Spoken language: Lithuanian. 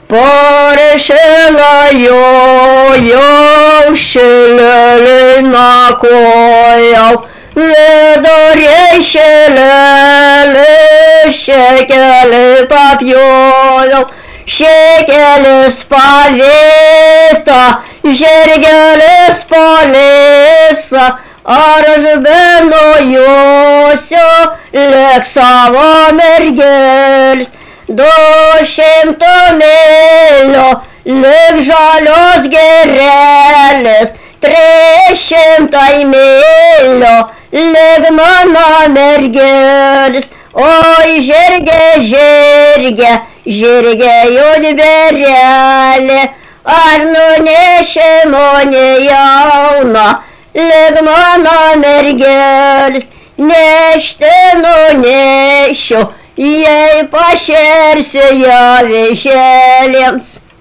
Порішила його шилили накояв, недоріще лили, щекели пап'йояв, щекели спаліта, жергели спаліса, а розбилоюся лексава мергельс. Дощем томило, лик жалос гереles, трещем таймило, лик мана мергельс. Ой, жерге, юд береле, арну нешемо не явна, лик мана мергельс. Нештено нещу, ей по сердцу я вещелем.